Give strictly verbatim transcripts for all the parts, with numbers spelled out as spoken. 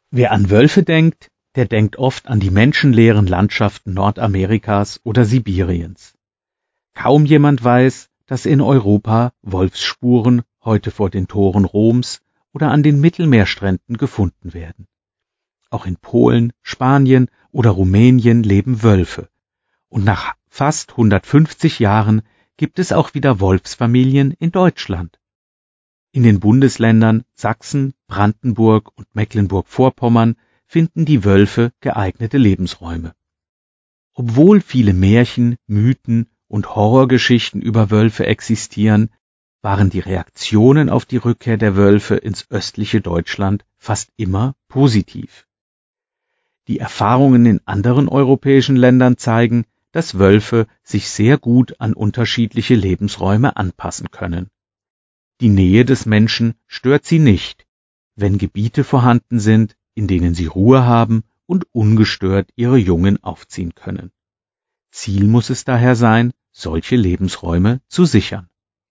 Wer an Wölfe denkt, der denkt oft an die menschenleeren Landschaften Nordamerikas oder Sibiriens. Kaum jemand weiß, dass in Europa Wolfsspuren heute vor den Toren Roms oder an den Mittelmeerstränden gefunden werden. Auch in Polen, Spanien oder Rumänien leben Wölfe. Und nach fast hundertfünfzig Jahren gibt es auch wieder Wolfsfamilien in Deutschland. In den Bundesländern Sachsen, Brandenburg und Mecklenburg-Vorpommern finden die Wölfe geeignete Lebensräume. Obwohl viele Märchen, Mythen und Horrorgeschichten über Wölfe existieren, waren die Reaktionen auf die Rückkehr der Wölfe ins östliche Deutschland fast immer positiv. Die Erfahrungen in anderen europäischen Ländern zeigen, dass Wölfe sich sehr gut an unterschiedliche Lebensräume anpassen können. Die Nähe des Menschen stört sie nicht, wenn Gebiete vorhanden sind, in denen sie Ruhe haben und ungestört ihre Jungen aufziehen können. Ziel muss es daher sein, solche Lebensräume zu sichern.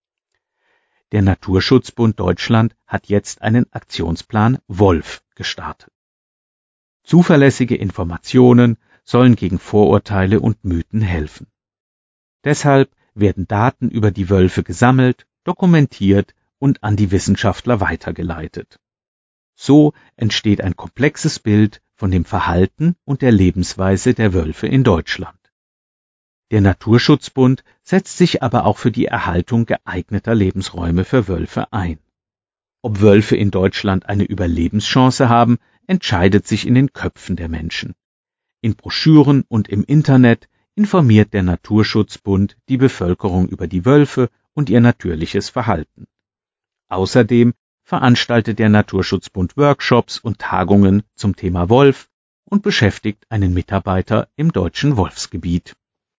Der Naturschutzbund Deutschland hat jetzt einen Aktionsplan Wolf gestartet. Zuverlässige Informationen sollen gegen Vorurteile und Mythen helfen. Deshalb werden Daten über die Wölfe gesammelt, dokumentiert und an die Wissenschaftler weitergeleitet. So entsteht ein komplexes Bild von dem Verhalten und der Lebensweise der Wölfe in Deutschland. Der Naturschutzbund setzt sich aber auch für die Erhaltung geeigneter Lebensräume für Wölfe ein. Ob Wölfe in Deutschland eine Überlebenschance haben, entscheidet sich in den Köpfen der Menschen. In Broschüren und im Internet informiert der Naturschutzbund die Bevölkerung über die Wölfe und ihr natürliches Verhalten. Außerdem veranstaltet der Naturschutzbund Workshops und Tagungen zum Thema Wolf und beschäftigt einen Mitarbeiter im deutschen Wolfsgebiet.